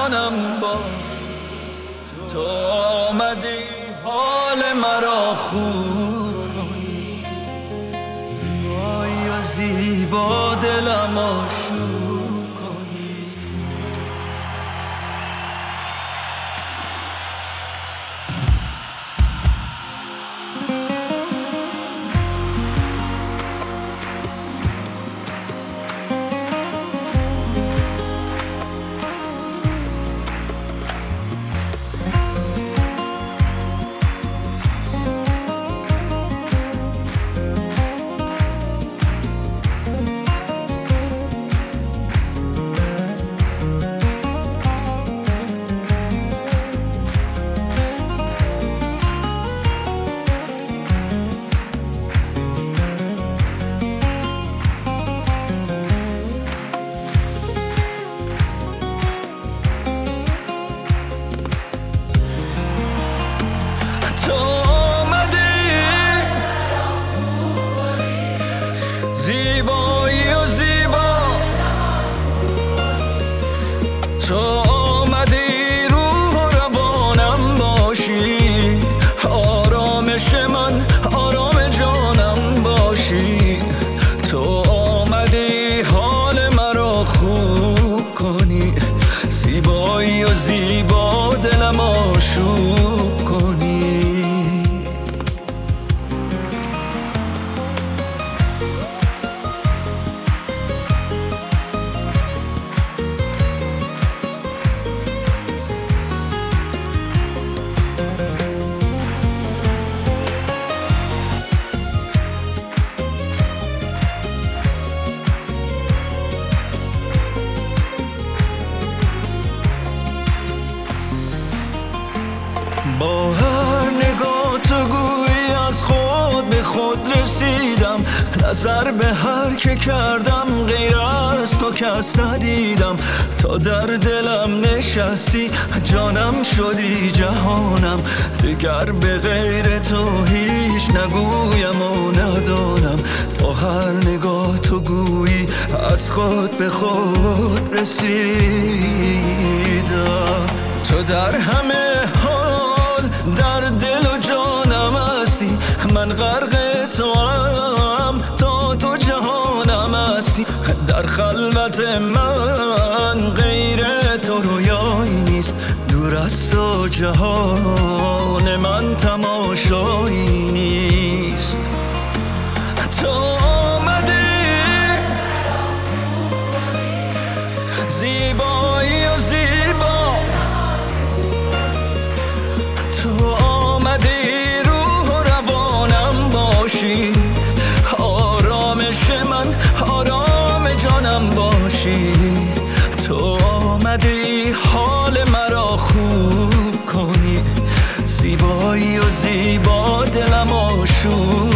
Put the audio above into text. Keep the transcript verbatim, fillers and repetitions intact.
جانم باش. تو آمدی حال مرا خوب کنی، زیبایی و زیبا دلم آشوب کنی. تو آمدی زیبایی و زیبا، تو آمدی روح و روانم باشی، آرامش من آرام جانم باشی. تو آمدی حال مرا خوب کنی، زیبایی و زیبا دلم آشوب کنی. با هر نگاه تو گویی از خود به خود رسیدم، نظر به هر که کردم غیر از تو کس ندیدم. تا در دلم نشستی جانم شدی جهانم، دیگر به غیر تو هیچ نگویم و ندانم. با هر نگاه تو گویی از خود به خود رسیدم. تو در همه حال در دل و جانم هستی، من غرق تو هم تا تو جهانم هستی. در خلوت من غیر تو رویایی نیست، دور از تو جهان من تماشایی نیست. تو آمدی زیبایی و زیبا، تو آمدی روح و روانم باشی، آرامش من آرام جانم باشی. تو آمدی حال مرا خوب کنی، زیبایی و زیبا دلم آشوب